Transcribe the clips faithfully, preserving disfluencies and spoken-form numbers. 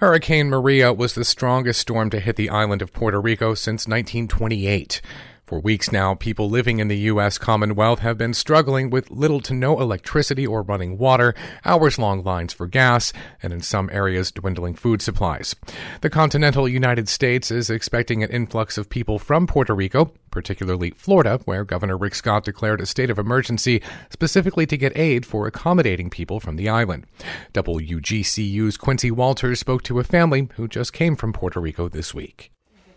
Hurricane Maria was the strongest storm to hit the island of Puerto Rico since nineteen twenty-eight. For weeks now, people living in the U S Commonwealth have been struggling with little to no electricity or running water, hours-long lines for gas, and in some areas, dwindling food supplies. The continental United States is expecting an influx of people from Puerto Rico, particularly Florida, where Governor Rick Scott declared a state of emergency specifically to get aid for accommodating people from the island. W G C U's Quincy Walters spoke to a family who just came from Puerto Rico this week.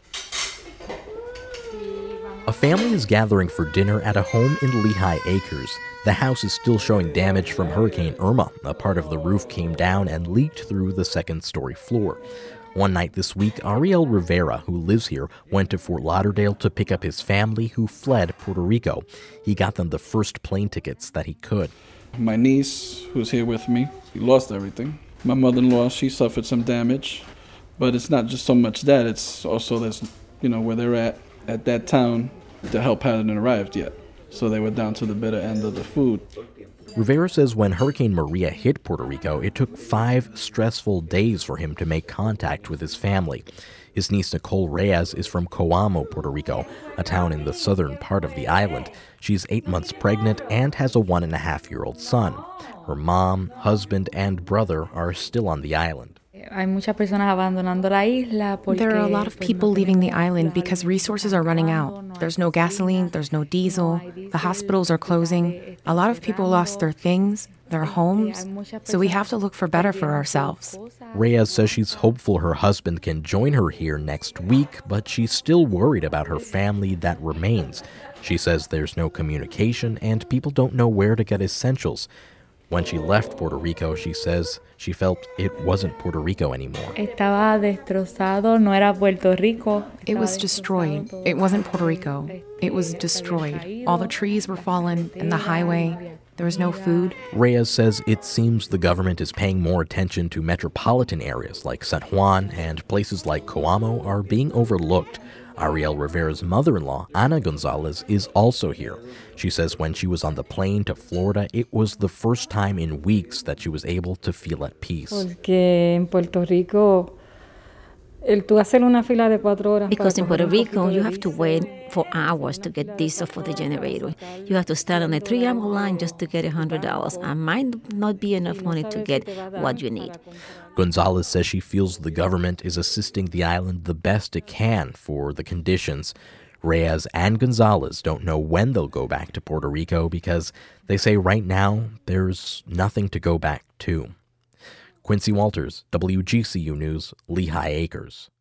A family is gathering for dinner at a home in Lehigh Acres. The house is still showing damage from Hurricane Irma. A part of the roof came down and leaked through the second-story floor. One night this week, Ariel Rivera, who lives here, went to Fort Lauderdale to pick up his family who fled Puerto Rico. He got them the first plane tickets that he could. My niece, who's here with me, lost everything. My mother-in-law, she suffered some damage. But it's not just so much that, it's also that's, you know, where they're at. At that town, the help hadn't arrived yet, so they were down to the bitter end of the food. Rivera says when Hurricane Maria hit Puerto Rico, it took five stressful days for him to make contact with his family. His niece Nicole Reyes is from Coamo, Puerto Rico, a town in the southern part of the island. She's eight months pregnant and has a one-and-a-half-year-old son. Her mom, husband, and brother are still on the island. There are a lot of people leaving the island because resources are running out. There's no gasoline, there's no diesel, the hospitals are closing. A lot of people lost their things, their homes, so we have to look for better for ourselves. Reyes says she's hopeful her husband can join her here next week, but she's still worried about her family that remains. She says there's no communication and people don't know where to get essentials. When she left Puerto Rico, she says she felt it wasn't Puerto Rico anymore. It was destroyed. It wasn't Puerto Rico. It was destroyed. All the trees were fallen and the highway. There was no food. Reyes says it seems the government is paying more attention to metropolitan areas like San Juan, and places like Coamo are being overlooked. Ariel Rivera's mother-in-law, Ana Gonzalez, is also here. She says when she was on the plane to Florida, it was the first time in weeks that she was able to feel at peace. Because in Puerto Rico, you have to wait for hours to get diesel for the generator. You have to stand on a three-hour line just to get one hundred dollars. And might not be enough money to get what you need. Gonzalez says she feels the government is assisting the island the best it can for the conditions. Reyes and Gonzalez don't know when they'll go back to Puerto Rico because they say right now there's nothing to go back to. Quincy Walters, W G C U News, Lehigh Acres.